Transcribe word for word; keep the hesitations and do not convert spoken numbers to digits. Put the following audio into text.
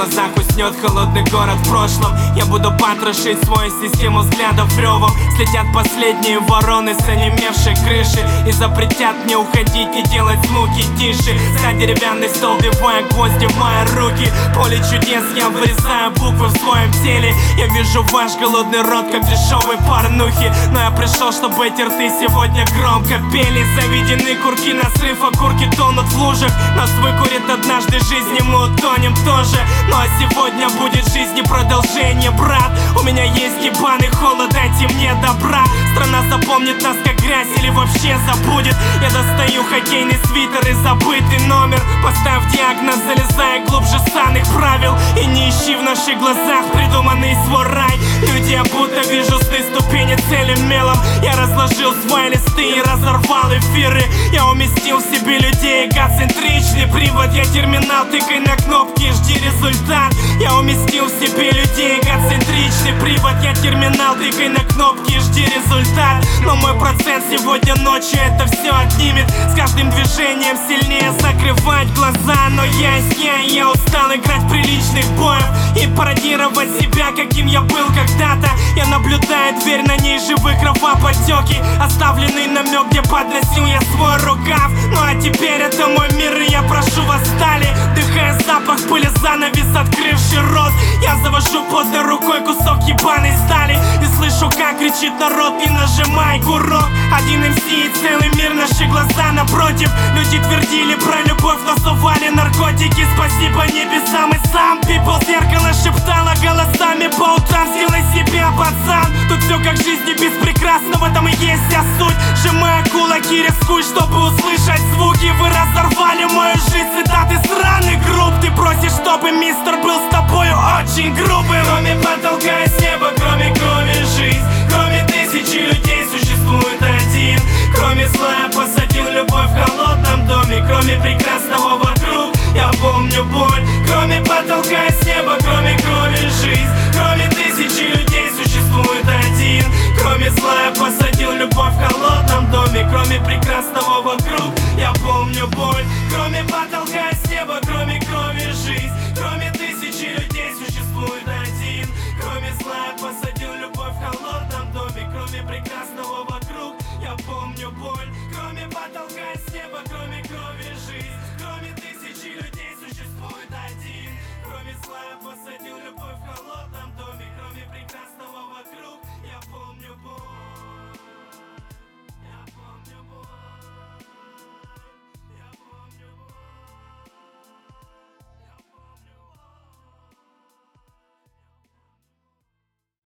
глазах уснет холодный город в прошлом. Я буду потрошить свою систему взглядов ревом. Слетят последние вороны с онемевшей крыши и запретят мне уходить и делать звуки тише. За деревянный стол вбивая гвозди в мои руки. Поле чудес я вырезаю буквы в своем теле. Я вижу ваш голодный рот, как дешевые порнухи. Но я пришел, чтобы эти рты сегодня громко пели. Заведены курки на срыв, окурки тонут в лужах. Нас выкурит однажды жизни, мы утонем тоже. Ну а сегодня будет жизни продолжение, брат. У меня есть ебаный холод, дайте мне добра. Страна запомнит нас как грязь или вообще забудет. Я достаю хоккейный свитер и забытый номер. Поставь диагноз, залезая глубже санных правил. И не ищи в наших глазах придуманный свой рай. Люди, я будто вижу сны ступени целым мелом. Я разложил свои листы и разорвал эфиры. Я уместил в себе людей, эгоцентричный привод. Я терминал, тыкай на кнопки, жди результат. Я уместил в себе людей, эгоцентричный привод. Я терминал, тыкай на кнопки, жди результат. Но мой процент сегодня ночью это все отнимет. С каждым движением сильнее закрывать глаза. Но я есть я, и я устал играть приличных боев и пародировать себя, каким я был когда-то. Я наблюдаю дверь, на ней живы кровоподтеки. Оставленный намек, где подносил я свой рукав. Ну а теперь это мой мир, и я прошу вас стали. Дыхая запах пыли, занавес, открывший рот. Я завожу поздно рукой кусок ебаной стали и слышу, как кричит народ: не нажимай курок. Один эм си и целый мир, наши глаза напротив. Люди твердили про любовь, но сували наркотики. Спасибо небесам и сам people. Зеркало шептало голосами по утрам: сделай себя, пацан. Тут все как в жизни без прекрасного, в этом и есть вся суть. Сжимая кулаки, рискуй, чтобы услышать звуки. Вы разорвали мою жизнь, цитаты сраных групп. Ты просишь, чтобы мистер был с тобою очень грубым. Кроме потолка и с неба, кроме крови жизнь. Кроме тысячи людей существует один. Кроме зла я посадил любовь в холодном доме. Кроме прекрасного вокруг я помню боль. Кроме потолка и с неба, кроме крови жизнь. Кроме тысячи людей существует один. Кроме зла я посадил любовь в холодном